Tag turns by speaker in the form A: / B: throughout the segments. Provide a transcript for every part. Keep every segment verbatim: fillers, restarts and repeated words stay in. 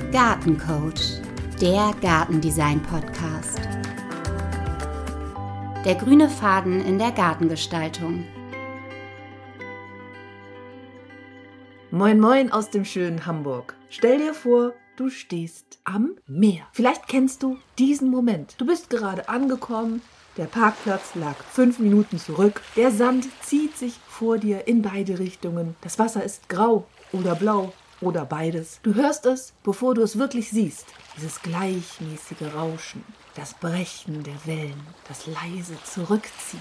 A: Gartencoach, der Gartendesign-Podcast. Der grüne Faden in der Gartengestaltung.
B: Moin moin aus dem schönen Hamburg. Stell dir vor, du stehst am Meer. Vielleicht kennst du diesen Moment. Du bist gerade angekommen, der Parkplatz lag fünf Minuten zurück, der Sand zieht sich vor dir in beide Richtungen, das Wasser ist grau oder blau oder beides. Du hörst es, bevor du es wirklich siehst, dieses gleichmäßige Rauschen, das Brechen der Wellen, das leise Zurückziehen.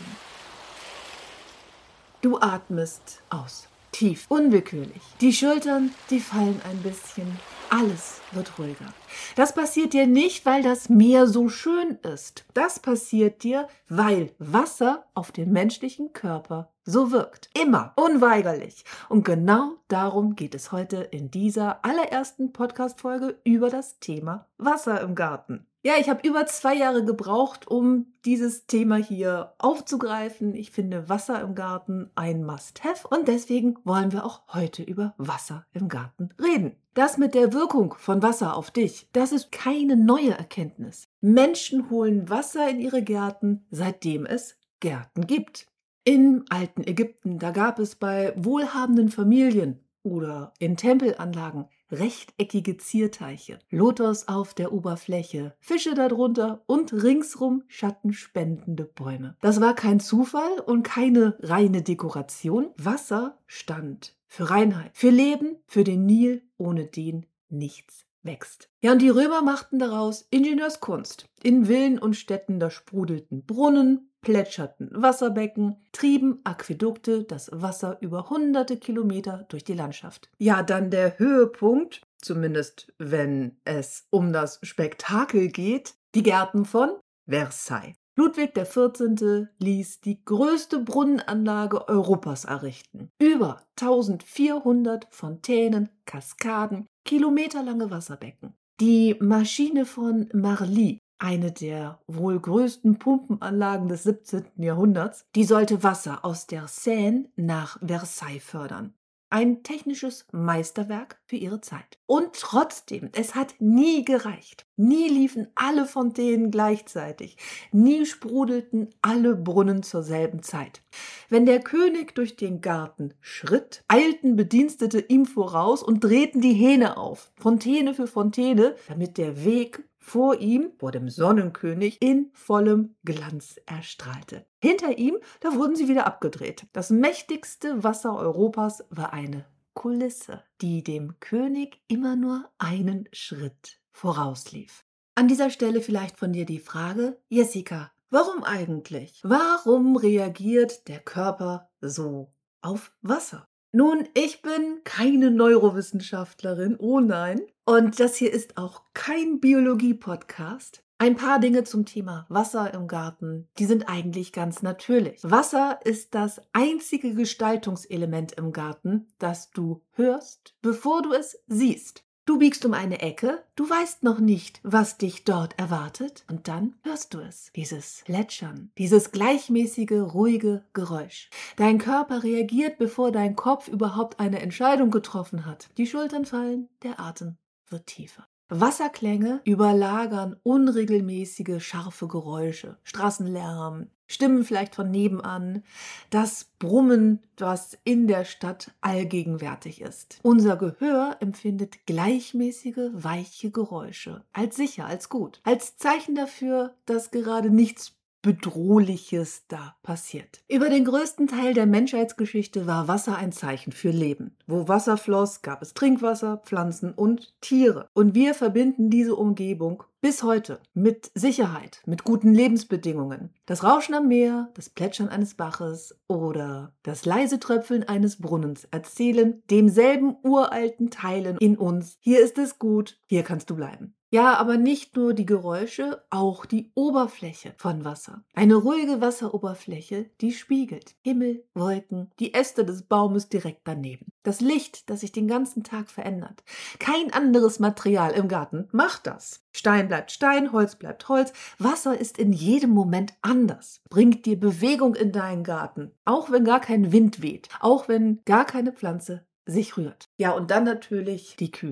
B: Du atmest aus. Tief, unwillkürlich. Die Schultern, die fallen ein bisschen. Alles wird ruhiger. Das passiert dir nicht, weil das Meer so schön ist. Das passiert dir, weil Wasser auf den menschlichen Körper so wirkt. Immer, unweigerlich. Und genau darum geht es heute in dieser allerersten Podcast-Folge über das Thema Wasser im Garten. Ja, ich habe über zwei Jahre gebraucht, um dieses Thema hier aufzugreifen. Ich finde Wasser im Garten ein Must-Have und deswegen wollen wir auch heute über Wasser im Garten reden. Das mit der Wirkung von Wasser auf dich, das ist keine neue Erkenntnis. Menschen holen Wasser in ihre Gärten, seitdem es Gärten gibt. Im alten Ägypten, da gab es bei wohlhabenden Familien oder in Tempelanlagen rechteckige Zierteiche, Lotos auf der Oberfläche, Fische darunter und ringsrum schattenspendende Bäume. Das war kein Zufall und keine reine Dekoration. Wasser stand für Reinheit, für Leben, für den Nil, ohne den nichts wächst. Ja, und die Römer machten daraus Ingenieurskunst. In Villen und Städten, da sprudelten Brunnen, plätscherten Wasserbecken, trieben Aquädukte das Wasser über hunderte Kilometer durch die Landschaft. Ja, dann der Höhepunkt, zumindest wenn es um das Spektakel geht, die Gärten von Versailles. Ludwig der vierzehnte. ließ die größte Brunnenanlage Europas errichten. Über eintausendvierhundert Fontänen, Kaskaden, kilometerlange Wasserbecken. Die Maschine von Marly, eine der wohl größten Pumpenanlagen des siebzehnten. Jahrhunderts, die sollte Wasser aus der Seine nach Versailles fördern. Ein technisches Meisterwerk für ihre Zeit. Und trotzdem, es hat nie gereicht. Nie liefen alle Fontänen gleichzeitig. Nie sprudelten alle Brunnen zur selben Zeit. Wenn der König durch den Garten schritt, eilten Bedienstete ihm voraus und drehten die Hähne auf, Fontäne für Fontäne, damit der Weg vor ihm, vor dem Sonnenkönig, in vollem Glanz erstrahlte. Hinter ihm, da wurden sie wieder abgedreht. Das mächtigste Wasser Europas war eine Kulisse, die dem König immer nur einen Schritt vorauslief. An dieser Stelle vielleicht von dir die Frage, Jessica, warum eigentlich? Warum reagiert der Körper so auf Wasser? Nun, ich bin keine Neurowissenschaftlerin, oh nein. Und das hier ist auch kein Biologie-Podcast. Ein paar Dinge zum Thema Wasser im Garten, die sind eigentlich ganz natürlich. Wasser ist das einzige Gestaltungselement im Garten, das du hörst, bevor du es siehst. Du biegst um eine Ecke, du weißt noch nicht, was dich dort erwartet und dann hörst du es, dieses Plätschern, dieses gleichmäßige, ruhige Geräusch. Dein Körper reagiert, bevor dein Kopf überhaupt eine Entscheidung getroffen hat. Die Schultern fallen, der Atem wird tiefer. Wasserklänge überlagern unregelmäßige, scharfe Geräusche, Straßenlärm, Stimmen vielleicht von nebenan, das Brummen, was in der Stadt allgegenwärtig ist. Unser Gehör empfindet gleichmäßige, weiche Geräusche als sicher, als gut, als Zeichen dafür, dass gerade nichts Bedrohliches da passiert. Über den größten Teil der Menschheitsgeschichte war Wasser ein Zeichen für Leben. Wo Wasser floss, gab es Trinkwasser, Pflanzen und Tiere. Und wir verbinden diese Umgebung bis heute mit Sicherheit, mit guten Lebensbedingungen. Das Rauschen am Meer, das Plätschern eines Baches oder das leise Tröpfeln eines Brunnens erzählen demselben uralten Teilen in uns: Hier ist es gut, hier kannst du bleiben. Ja, aber nicht nur die Geräusche, auch die Oberfläche von Wasser. Eine ruhige Wasseroberfläche, die spiegelt Himmel, Wolken, die Äste des Baumes direkt daneben. Das Licht, das sich den ganzen Tag verändert. Kein anderes Material im Garten macht das. Stein bleibt Stein, Holz bleibt Holz. Wasser ist in jedem Moment anders. Bringt dir Bewegung in deinen Garten. Auch wenn gar kein Wind weht. Auch wenn gar keine Pflanze sich rührt. Ja, und dann natürlich die Kühle.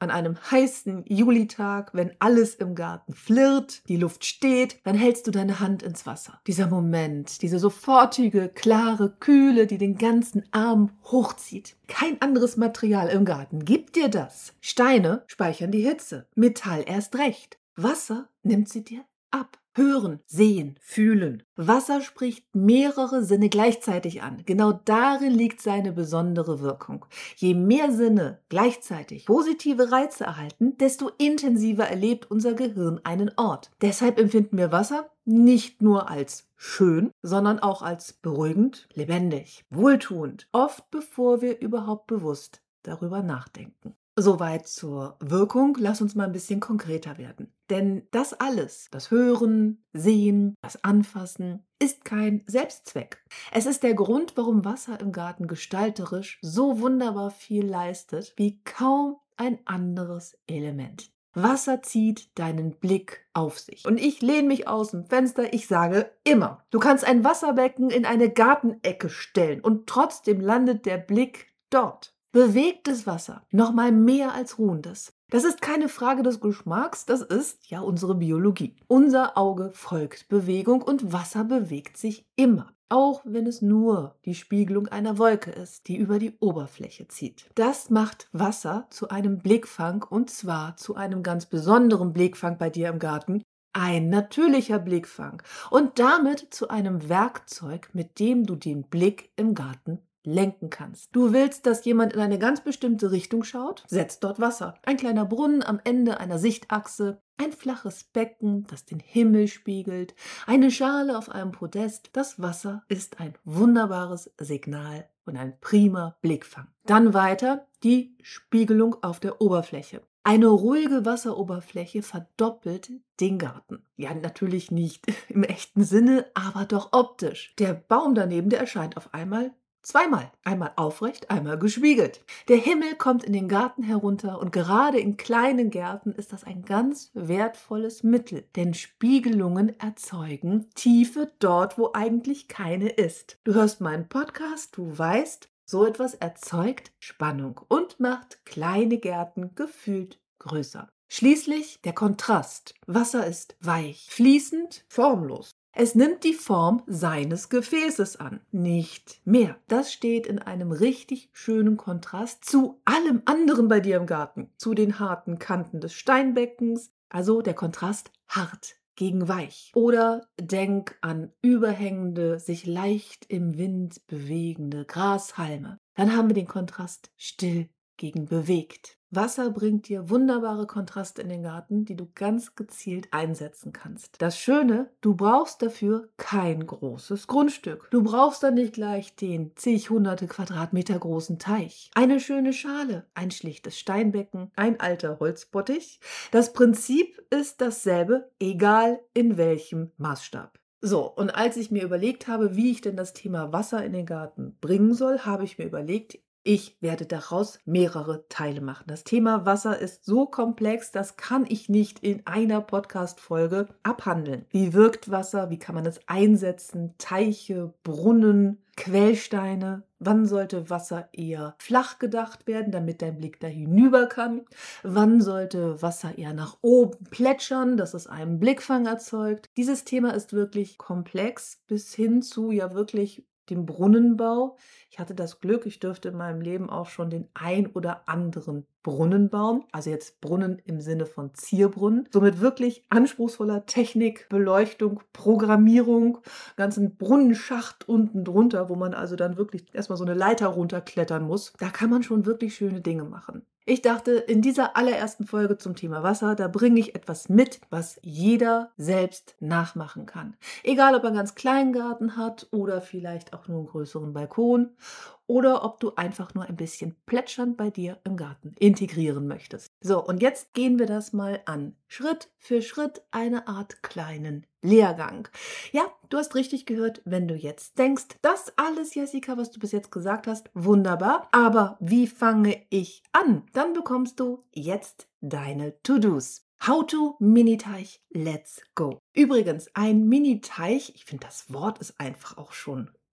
B: an einem heißen Julitag, wenn alles im Garten flirrt, die Luft steht, dann hältst du deine Hand ins Wasser. Dieser Moment, diese sofortige, klare Kühle, die den ganzen Arm hochzieht. Kein anderes Material im Garten gibt dir das. Steine speichern die Hitze, Metall erst recht. Wasser nimmt sie dir ab. Hören, sehen, fühlen. Wasser spricht mehrere Sinne gleichzeitig an. Genau darin liegt seine besondere Wirkung. Je mehr Sinne gleichzeitig positive Reize erhalten, desto intensiver erlebt unser Gehirn einen Ort. Deshalb empfinden wir Wasser nicht nur als schön, sondern auch als beruhigend, lebendig, wohltuend. Oft bevor wir überhaupt bewusst darüber nachdenken. Soweit zur Wirkung. Lass uns mal ein bisschen konkreter werden. Denn das alles, das Hören, Sehen, das Anfassen, ist kein Selbstzweck. Es ist der Grund, warum Wasser im Garten gestalterisch so wunderbar viel leistet, wie kaum ein anderes Element. Wasser zieht deinen Blick auf sich. Und ich lehne mich aus dem Fenster, ich sage immer, du kannst ein Wasserbecken in eine Gartenecke stellen und trotzdem landet der Blick dort. Bewegtes Wasser, nochmal mehr als ruhendes. Das ist keine Frage des Geschmacks, das ist ja unsere Biologie. Unser Auge folgt Bewegung und Wasser bewegt sich immer. Auch wenn es nur die Spiegelung einer Wolke ist, die über die Oberfläche zieht. Das macht Wasser zu einem Blickfang und zwar zu einem ganz besonderen Blickfang bei dir im Garten. Ein natürlicher Blickfang und damit zu einem Werkzeug, mit dem du den Blick im Garten lenken kannst. Du willst, dass jemand in eine ganz bestimmte Richtung schaut? Setz dort Wasser. Ein kleiner Brunnen am Ende einer Sichtachse, ein flaches Becken, das den Himmel spiegelt, eine Schale auf einem Podest. Das Wasser ist ein wunderbares Signal und ein prima Blickfang. Dann weiter die Spiegelung auf der Oberfläche. Eine ruhige Wasseroberfläche verdoppelt den Garten. Ja, natürlich nicht im echten Sinne, aber doch optisch. Der Baum daneben, der erscheint auf einmal zweimal. Einmal aufrecht, einmal gespiegelt. Der Himmel kommt in den Garten herunter und gerade in kleinen Gärten ist das ein ganz wertvolles Mittel, denn Spiegelungen erzeugen Tiefe dort, wo eigentlich keine ist. Du hörst meinen Podcast, du weißt, so etwas erzeugt Spannung und macht kleine Gärten gefühlt größer. Schließlich der Kontrast. Wasser ist weich, fließend, formlos. Es nimmt die Form seines Gefäßes an, nicht mehr. Das steht in einem richtig schönen Kontrast zu allem anderen bei dir im Garten. Zu den harten Kanten des Steinbeckens, also der Kontrast hart gegen weich. Oder denk an überhängende, sich leicht im Wind bewegende Grashalme. Dann haben wir den Kontrast still gegen bewegt. Wasser bringt dir wunderbare Kontraste in den Garten, die du ganz gezielt einsetzen kannst. Das Schöne, du brauchst dafür kein großes Grundstück. Du brauchst dann nicht gleich den zig hunderte Quadratmeter großen Teich. Eine schöne Schale, ein schlichtes Steinbecken, ein alter Holzbottich. Das Prinzip ist dasselbe, egal in welchem Maßstab. So, und als ich mir überlegt habe, wie ich denn das Thema Wasser in den Garten bringen soll, habe ich mir überlegt, ich werde daraus mehrere Teile machen. Das Thema Wasser ist so komplex, das kann ich nicht in einer Podcast-Folge abhandeln. Wie wirkt Wasser? Wie kann man es einsetzen? Teiche, Brunnen, Quellsteine. Wann sollte Wasser eher flach gedacht werden, damit dein Blick da hinüber kann? Wann sollte Wasser eher nach oben plätschern, dass es einen Blickfang erzeugt? Dieses Thema ist wirklich komplex bis hin zu ja wirklich dem Brunnenbau. Ich hatte das Glück, ich durfte in meinem Leben auch schon den ein oder anderen Brunnen bauen. Also jetzt Brunnen im Sinne von Zierbrunnen. Somit wirklich anspruchsvoller Technik, Beleuchtung, Programmierung, ganzen Brunnenschacht unten drunter, wo man also dann wirklich erstmal so eine Leiter runterklettern muss. Da kann man schon wirklich schöne Dinge machen. Ich dachte, in dieser allerersten Folge zum Thema Wasser, da bringe ich etwas mit, was jeder selbst nachmachen kann. Egal, ob er einen ganz kleinen Garten hat oder vielleicht auch nur einen größeren Balkon oder ob du einfach nur ein bisschen plätschern bei dir im Garten integrieren möchtest. So, und jetzt gehen wir das mal an. Schritt für Schritt eine Art kleinen Lehrgang. Ja, du hast richtig gehört, wenn du jetzt denkst, das alles, Jessica, was du bis jetzt gesagt hast, wunderbar, aber wie fange ich an? Dann bekommst du jetzt deine To-Dos. How to Mini-Teich, let's go. Übrigens, ein Mini-Teich, ich finde das Wort ist einfach auch schon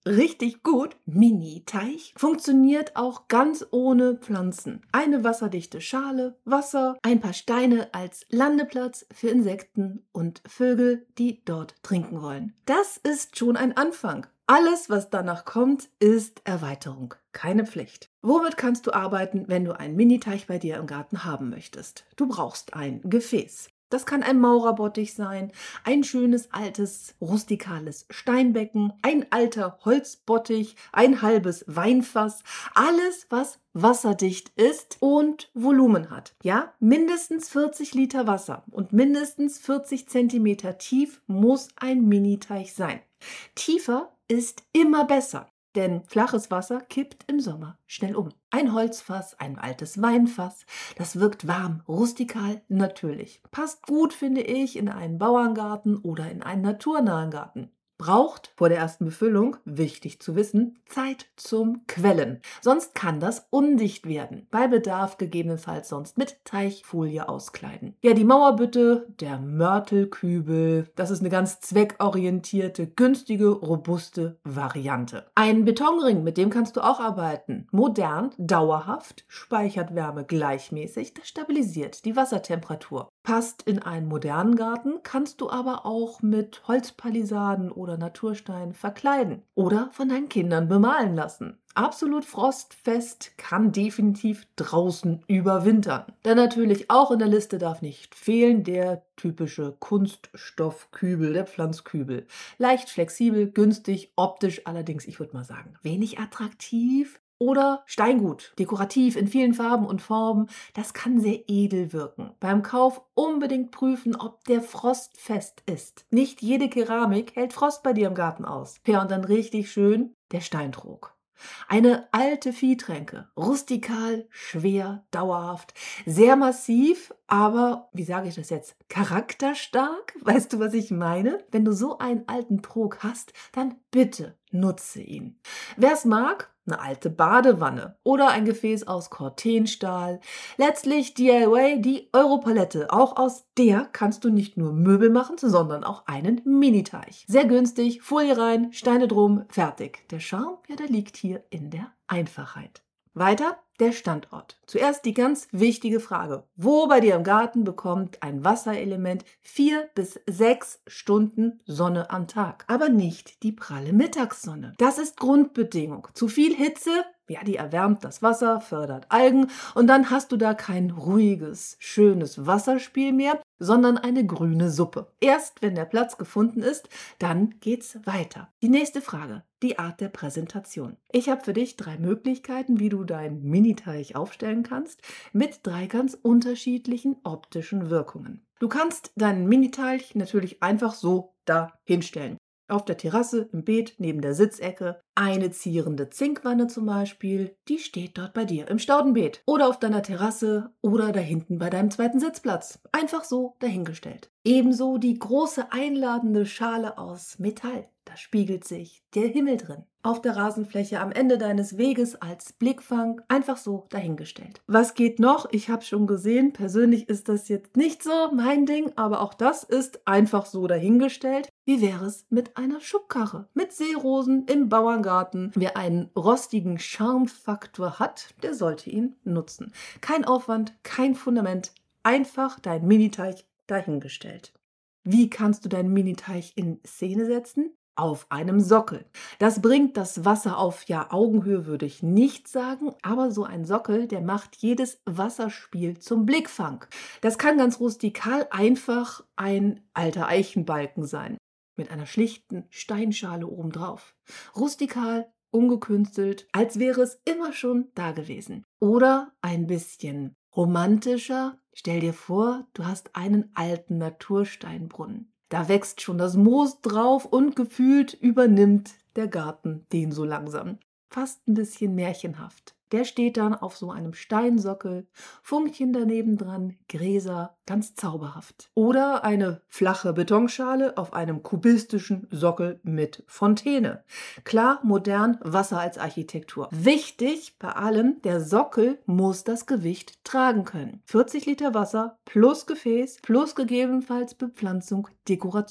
B: richtig gut, Mini-Teich, funktioniert auch ganz ohne Pflanzen. Eine wasserdichte Schale, Wasser, ein paar Steine als Landeplatz für Insekten und Vögel, die dort trinken wollen. Das ist schon ein Anfang. Alles, was danach kommt, ist Erweiterung, keine Pflicht. Womit kannst du arbeiten, wenn du einen Mini-Teich bei dir im Garten haben möchtest? Du brauchst ein Gefäß. Das kann ein Maurerbottich sein, ein schönes altes rustikales Steinbecken, ein alter Holzbottich, ein halbes Weinfass, alles, was wasserdicht ist und Volumen hat. Ja, mindestens vierzig Liter Wasser und mindestens vierzig Zentimeter tief muss ein Mini-Teich sein. Tiefer ist immer besser. Denn flaches Wasser kippt im Sommer schnell um. Ein Holzfass, ein altes Weinfass, das wirkt warm, rustikal, natürlich. Passt gut, finde ich, in einen Bauerngarten oder in einen naturnahen Garten. Braucht vor der ersten Befüllung, wichtig zu wissen, Zeit zum Quellen. Sonst kann das undicht werden. Bei Bedarf gegebenenfalls sonst mit Teichfolie auskleiden. Ja, die Mauerbütte, der Mörtelkübel, das ist eine ganz zweckorientierte, günstige, robuste Variante. Ein Betonring, mit dem kannst du auch arbeiten. Modern, dauerhaft, speichert Wärme gleichmäßig, das stabilisiert die Wassertemperatur. Passt in einen modernen Garten, kannst du aber auch mit Holzpalisaden oder Naturstein verkleiden oder von deinen Kindern bemalen lassen. Absolut frostfest, kann definitiv draußen überwintern. Dann natürlich auch in der Liste darf nicht fehlen der typische Kunststoffkübel, der Pflanzkübel. Leicht flexibel, günstig, optisch allerdings, ich würde mal sagen, wenig attraktiv. Oder Steingut, dekorativ in vielen Farben und Formen, das kann sehr edel wirken. Beim Kauf unbedingt prüfen, ob der frostfest ist. Nicht jede Keramik hält Frost bei dir im Garten aus. Ja, und dann richtig schön der Steintrog. Eine alte Viehtränke, rustikal, schwer, dauerhaft, sehr massiv, aber, wie sage ich das jetzt, charakterstark? Weißt du, was ich meine? Wenn du so einen alten Trog hast, dann bitte nutze ihn. Wer es mag, eine alte Badewanne oder ein Gefäß aus Cortenstahl. Letztlich D I Y, die Europalette. Auch aus der kannst du nicht nur Möbel machen, sondern auch einen Mini-Teich. Sehr günstig, Folie rein, Steine drum, fertig. Der Charme, ja, der liegt hier in der Einfachheit. Weiter der Standort. Zuerst die ganz wichtige Frage. Wo bei dir im Garten bekommt ein Wasserelement vier bis sechs Stunden Sonne am Tag? Aber nicht die pralle Mittagssonne. Das ist Grundbedingung. Zu viel Hitze, ja, die erwärmt das Wasser, fördert Algen und dann hast du da kein ruhiges, schönes Wasserspiel mehr, sondern eine grüne Suppe. Erst wenn der Platz gefunden ist, dann geht's weiter. Die nächste Frage, die Art der Präsentation. Ich habe für dich drei Möglichkeiten, wie du deinen Mini-Teich aufstellen kannst, mit drei ganz unterschiedlichen optischen Wirkungen. Du kannst deinen Mini-Teich natürlich einfach so da hinstellen. Auf der Terrasse, im Beet, neben der Sitzecke. Eine zierende Zinkwanne zum Beispiel, die steht dort bei dir im Staudenbeet. Oder auf deiner Terrasse oder da hinten bei deinem zweiten Sitzplatz. Einfach so dahingestellt. Ebenso die große einladende Schale aus Metall. Da spiegelt sich der Himmel drin. Auf der Rasenfläche am Ende deines Weges als Blickfang, einfach so dahingestellt. Was geht noch? Ich habe schon gesehen, persönlich ist das jetzt nicht so mein Ding, aber auch das ist einfach so dahingestellt. Wie wäre es mit einer Schubkarre? Mit Seerosen im Bauerngarten. Wer einen rostigen Charmfaktor hat, der sollte ihn nutzen. Kein Aufwand, kein Fundament, einfach dein Miniteich dahingestellt. Wie kannst du deinen Miniteich in Szene setzen? Auf einem Sockel. Das bringt das Wasser auf, ja, Augenhöhe würde ich nicht sagen, aber so ein Sockel, der macht jedes Wasserspiel zum Blickfang. Das kann ganz rustikal einfach ein alter Eichenbalken sein, mit einer schlichten Steinschale obendrauf. Rustikal, ungekünstelt, als wäre es immer schon da gewesen. Oder ein bisschen romantischer. Stell dir vor, du hast einen alten Natursteinbrunnen. Da wächst schon das Moos drauf und gefühlt übernimmt der Garten den so langsam. Fast ein bisschen märchenhaft. Der steht dann auf so einem Steinsockel, Funkchen daneben dran, Gräser, ganz zauberhaft. Oder eine flache Betonschale auf einem kubistischen Sockel mit Fontäne. Klar, modern, Wasser als Architektur. Wichtig bei allem, der Sockel muss das Gewicht tragen können. vierzig Liter Wasser plus Gefäß plus gegebenenfalls Bepflanzung, Dekoration.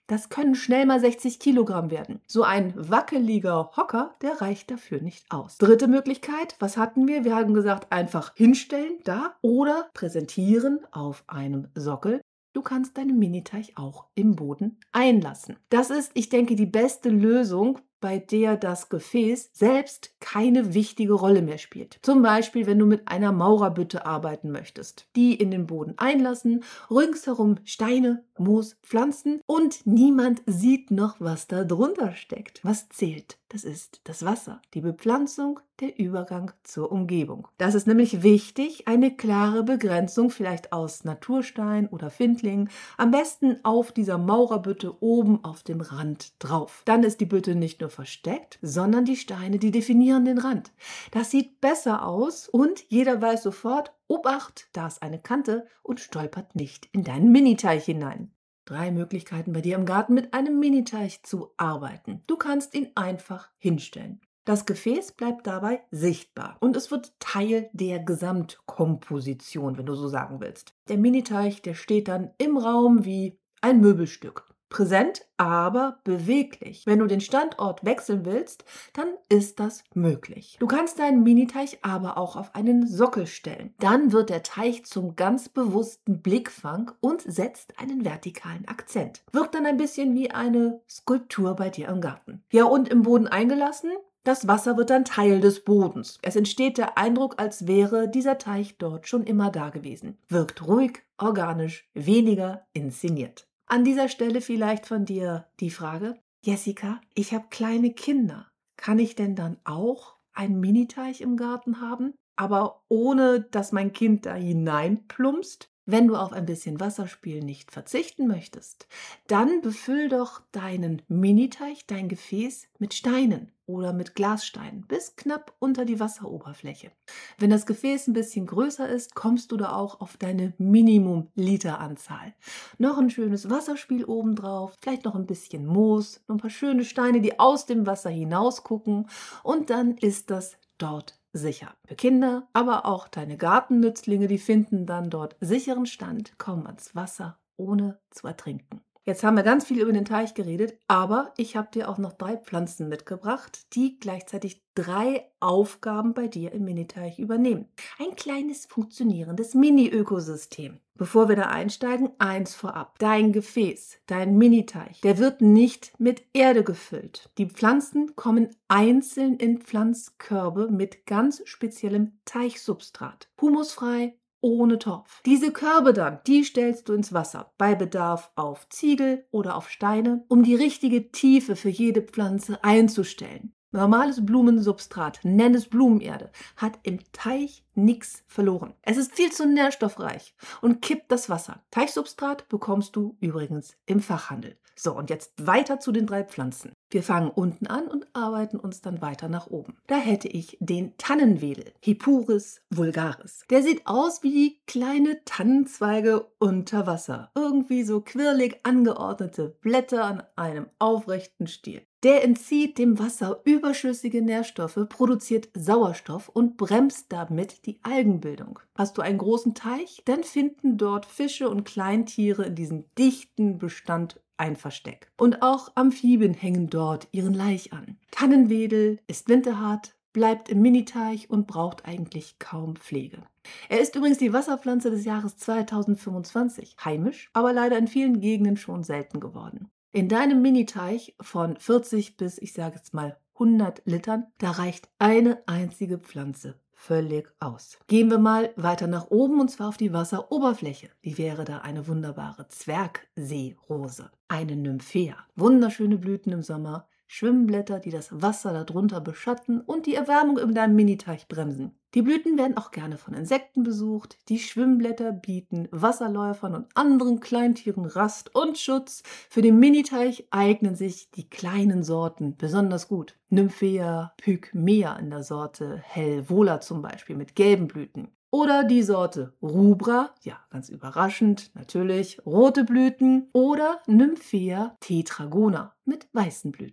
B: Das können schnell mal sechzig Kilogramm werden. So ein wackeliger Hocker, der reicht dafür nicht aus. Dritte Möglichkeit, was hatten wir? Wir haben gesagt, einfach hinstellen, da, oder präsentieren auf einem Sockel. Du kannst deinen Miniteich auch im Boden einlassen. Das ist, ich denke, die beste Lösung, bei der das Gefäß selbst keine wichtige Rolle mehr spielt. Zum Beispiel, wenn du mit einer Maurerbütte arbeiten möchtest. Die in den Boden einlassen, ringsherum Steine, Moos, Pflanzen und niemand sieht noch, was da drunter steckt. Was zählt? Das ist das Wasser, die Bepflanzung, der Übergang zur Umgebung. Das ist nämlich wichtig, eine klare Begrenzung vielleicht aus Naturstein oder Findling, am besten auf dieser Maurerbütte oben auf dem Rand drauf. Dann ist die Bütte nicht nur versteckt, sondern die Steine, die definieren den Rand. Das sieht besser aus und jeder weiß sofort, Obacht, da ist eine Kante und stolpert nicht in deinen Miniteich hinein. Drei Möglichkeiten bei dir im Garten mit einem Miniteich zu arbeiten. Du kannst ihn einfach hinstellen. Das Gefäß bleibt dabei sichtbar und es wird Teil der Gesamtkomposition, wenn du so sagen willst. Der Miniteich, der steht dann im Raum wie ein Möbelstück. Präsent, aber beweglich. Wenn du den Standort wechseln willst, dann ist das möglich. Du kannst deinen Miniteich aber auch auf einen Sockel stellen. Dann wird der Teich zum ganz bewussten Blickfang und setzt einen vertikalen Akzent. Wirkt dann ein bisschen wie eine Skulptur bei dir im Garten. Ja, und im Boden eingelassen? Das Wasser wird dann Teil des Bodens. Es entsteht der Eindruck, als wäre dieser Teich dort schon immer da gewesen. Wirkt ruhig, organisch, weniger inszeniert. An dieser Stelle vielleicht von dir die Frage: Jessica, ich habe kleine Kinder. Kann ich denn dann auch einen Miniteich im Garten haben, aber ohne, dass mein Kind da hineinplumpst? Wenn du auf ein bisschen Wasserspiel nicht verzichten möchtest, dann befüll doch deinen Miniteich, dein Gefäß mit Steinen oder mit Glassteinen bis knapp unter die Wasseroberfläche. Wenn das Gefäß ein bisschen größer ist, kommst du da auch auf deine Minimum-Literanzahl. Noch ein schönes Wasserspiel obendrauf, vielleicht noch ein bisschen Moos, noch ein paar schöne Steine, die aus dem Wasser hinaus gucken und dann ist das dort sicher. Für Kinder, aber auch deine Gartennützlinge, die finden dann dort sicheren Stand, kommen ans Wasser, ohne zu ertrinken. Jetzt haben wir ganz viel über den Teich geredet, aber ich habe dir auch noch drei Pflanzen mitgebracht, die gleichzeitig drei Aufgaben bei dir im Miniteich übernehmen. Ein kleines funktionierendes Mini-Ökosystem. Bevor wir da einsteigen, eins vorab. Dein Gefäß, dein Miniteich, der wird nicht mit Erde gefüllt. Die Pflanzen kommen einzeln in Pflanzkörbe mit ganz speziellem Teichsubstrat. Humusfrei, ohne Torf. Diese Körbe dann, die stellst du ins Wasser, bei Bedarf auf Ziegel oder auf Steine, um die richtige Tiefe für jede Pflanze einzustellen. Normales Blumensubstrat, nenn es Blumenerde, hat im Teich nichts verloren. Es ist viel zu nährstoffreich und kippt das Wasser. Teichsubstrat bekommst du übrigens im Fachhandel. So, und jetzt weiter zu den drei Pflanzen. Wir fangen unten an und arbeiten uns dann weiter nach oben. Da hätte ich den Tannenwedel, Hipuris vulgaris. Der sieht aus wie kleine Tannenzweige unter Wasser. Irgendwie so quirlig angeordnete Blätter an einem aufrechten Stiel. Der entzieht dem Wasser überschüssige Nährstoffe, produziert Sauerstoff und bremst damit die Algenbildung. Hast du einen großen Teich, dann finden dort Fische und Kleintiere in diesem dichten Bestand ein Versteck. Und auch Amphibien hängen dort ihren Laich an. Tannenwedel ist winterhart, bleibt im Miniteich und braucht eigentlich kaum Pflege. Er ist übrigens die Wasserpflanze des Jahres zweitausendfünfundzwanzig, heimisch, aber leider in vielen Gegenden schon selten geworden. In deinem Miniteich von vierzig bis, ich sage jetzt mal, hundert Litern, da reicht eine einzige Pflanze völlig aus. Gehen wir mal weiter nach oben und zwar auf die Wasseroberfläche. Wie wäre da eine wunderbare Zwergseerose? Eine Nymphea. Wunderschöne Blüten im Sommer, Schwimmblätter, die das Wasser darunter beschatten und die Erwärmung in deinem Miniteich bremsen. Die Blüten werden auch gerne von Insekten besucht. Die Schwimmblätter bieten Wasserläufern und anderen Kleintieren Rast und Schutz. Für den Miniteich eignen sich die kleinen Sorten besonders gut. Nymphea pygmaea in der Sorte Helvola zum Beispiel mit gelben Blüten. Oder die Sorte Rubra, ja, ganz überraschend, natürlich, rote Blüten. Oder Nymphea tetragona mit weißen Blüten.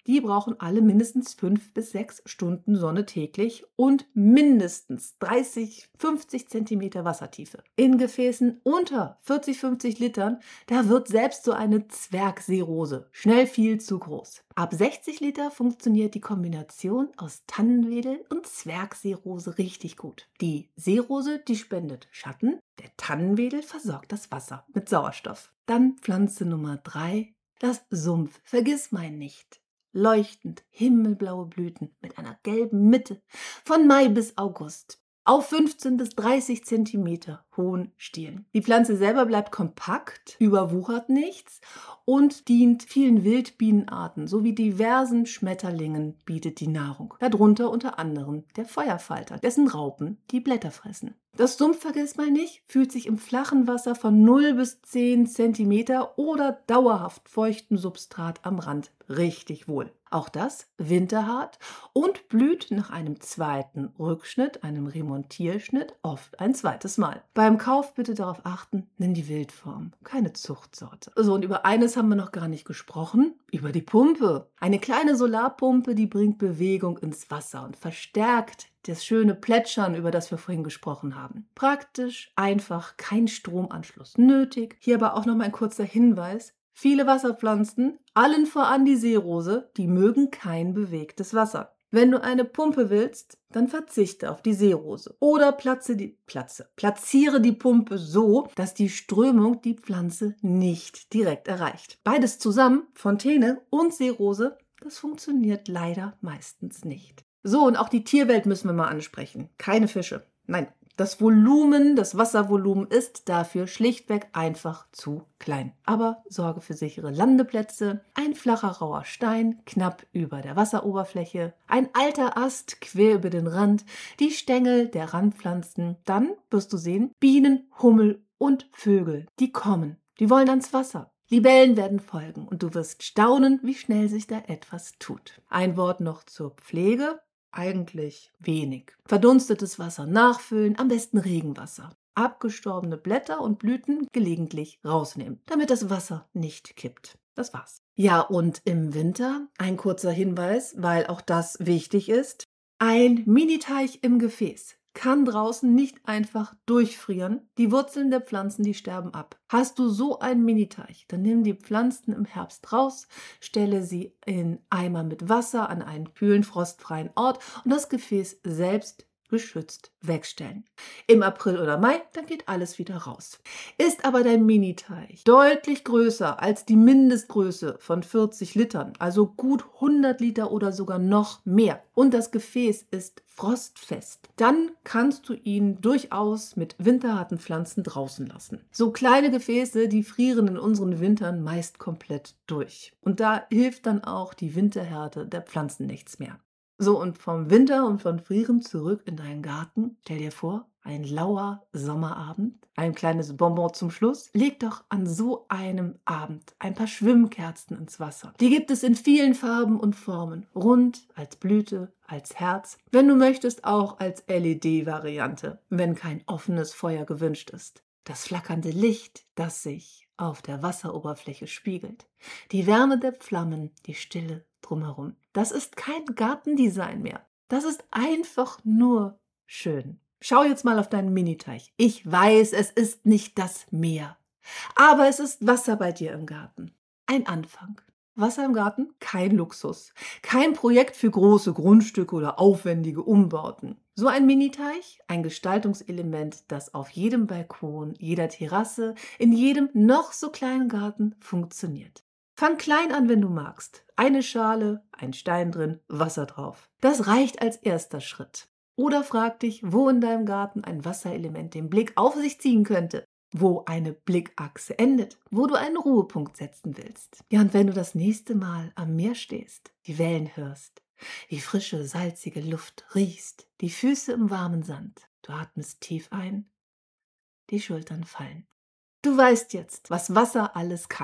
B: die brauchen alle mindestens fünf bis sechs Stunden Sonne täglich und mindestens dreißig, fünfzig Zentimeter Wassertiefe. In Gefäßen unter vierzig, fünfzig Litern, da wird selbst so eine Zwergseerose schnell viel zu groß. Ab sechzig Liter funktioniert die Kombination aus Tannenwedel und Zwergseerose richtig gut. Die Seerose, die spendet Schatten, der Tannenwedel versorgt das Wasser mit Sauerstoff. Dann Pflanze Nummer drei, das Sumpf. Vergissmein nicht. Leuchtend himmelblaue Blüten mit einer gelben Mitte von Mai bis August. Auf fünfzehn bis dreißig Zentimeter hohen Stielen. Die Pflanze selber bleibt kompakt, überwuchert nichts und dient vielen Wildbienenarten sowie diversen Schmetterlingen bietet die Nahrung. Darunter unter anderem der Feuerfalter, dessen Raupen die Blätter fressen. Das Sumpfvergissmeinnicht fühlt sich im flachen Wasser von null bis zehn Zentimeter oder dauerhaft feuchtem Substrat am Rand richtig wohl. Auch das winterhart und blüht nach einem zweiten Rückschnitt, einem Remontierschnitt, oft ein zweites Mal. Beim Kauf bitte darauf achten, nimm die Wildform, keine Zuchtsorte. So, und über eines haben wir noch gar nicht gesprochen, über die Pumpe. Eine kleine Solarpumpe, die bringt Bewegung ins Wasser und verstärkt das schöne Plätschern, über das wir vorhin gesprochen haben. Praktisch, einfach, kein Stromanschluss nötig. Hier aber auch noch mal ein kurzer Hinweis. Viele Wasserpflanzen, allen voran die Seerose, die mögen kein bewegtes Wasser. Wenn du eine Pumpe willst, dann verzichte auf die Seerose. Oder platze die, platze, platziere die Pumpe so, dass die Strömung die Pflanze nicht direkt erreicht. Beides zusammen, Fontäne und Seerose, das funktioniert leider meistens nicht. So, und auch die Tierwelt müssen wir mal ansprechen. Keine Fische. Nein, das Volumen, das Wasservolumen ist dafür schlichtweg einfach zu klein. Aber sorge für sichere Landeplätze, ein flacher rauer Stein knapp über der Wasseroberfläche, ein alter Ast quer über den Rand, die Stängel der Randpflanzen. Dann wirst du sehen, Bienen, Hummel und Vögel, die kommen, die wollen ans Wasser. Libellen werden folgen und du wirst staunen, wie schnell sich da etwas tut. Ein Wort noch zur Pflege. Eigentlich wenig. Verdunstetes Wasser nachfüllen, am besten Regenwasser. Abgestorbene Blätter und Blüten gelegentlich rausnehmen, damit das Wasser nicht kippt. Das war's. Ja, und im Winter ein kurzer Hinweis, weil auch das wichtig ist. Ein Miniteich im Gefäß kann draußen nicht einfach durchfrieren. Die Wurzeln der Pflanzen, die sterben ab. Hast du so einen Miniteich, dann nimm die Pflanzen im Herbst raus, stelle sie in Eimer mit Wasser an einen kühlen, frostfreien Ort und das Gefäß selbst geschützt wegstellen. Im April oder Mai, dann geht alles wieder raus. Ist aber dein Miniteich deutlich größer als die Mindestgröße von vierzig Litern, also gut hundert Liter oder sogar noch mehr, und das Gefäß ist frostfest, dann kannst du ihn durchaus mit winterharten Pflanzen draußen lassen. So kleine Gefäße, die frieren in unseren Wintern meist komplett durch. Und da hilft dann auch die Winterhärte der Pflanzen nichts mehr. So, und vom Winter und von Frieren zurück in deinen Garten. Stell dir vor, ein lauer Sommerabend, ein kleines Bonbon zum Schluss. Leg doch an so einem Abend ein paar Schwimmkerzen ins Wasser. Die gibt es in vielen Farben und Formen. Rund, als Blüte, als Herz. Wenn du möchtest, auch als L E D-Variante, wenn kein offenes Feuer gewünscht ist. Das flackernde Licht, das sich auf der Wasseroberfläche spiegelt. Die Wärme der Flammen, die Stille drumherum. Das ist kein Gartendesign mehr. Das ist einfach nur schön. Schau jetzt mal auf deinen Miniteich. Ich weiß, es ist nicht das Meer. Aber es ist Wasser bei dir im Garten. Ein Anfang. Wasser im Garten? Kein Luxus. Kein Projekt für große Grundstücke oder aufwendige Umbauten. So ein Miniteich, ein Gestaltungselement, das auf jedem Balkon, jeder Terrasse, in jedem noch so kleinen Garten funktioniert. Fang klein an, wenn du magst. Eine Schale, ein Stein drin, Wasser drauf. Das reicht als erster Schritt. Oder frag dich, wo in deinem Garten ein Wasserelement den Blick auf sich ziehen könnte. Wo eine Blickachse endet, wo du einen Ruhepunkt setzen willst. Ja, und wenn du das nächste Mal am Meer stehst, die Wellen hörst, die frische, salzige Luft riechst, die Füße im warmen Sand, du atmest tief ein, die Schultern fallen. Du weißt jetzt, was Wasser alles kann.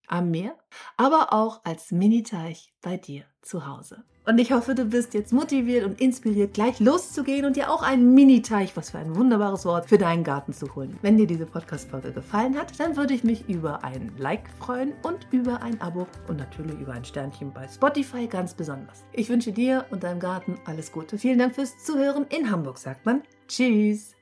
B: am Meer, aber auch als Mini-Teich bei dir zu Hause. Und ich hoffe, du bist jetzt motiviert und inspiriert, gleich loszugehen und dir auch einen Mini-Teich, was für ein wunderbares Wort, für deinen Garten zu holen. Wenn dir diese Podcast-Folge gefallen hat, dann würde ich mich über ein Like freuen und über ein Abo und natürlich über ein Sternchen bei Spotify ganz besonders. Ich wünsche dir und deinem Garten alles Gute. Vielen Dank fürs Zuhören. In Hamburg sagt man Tschüss.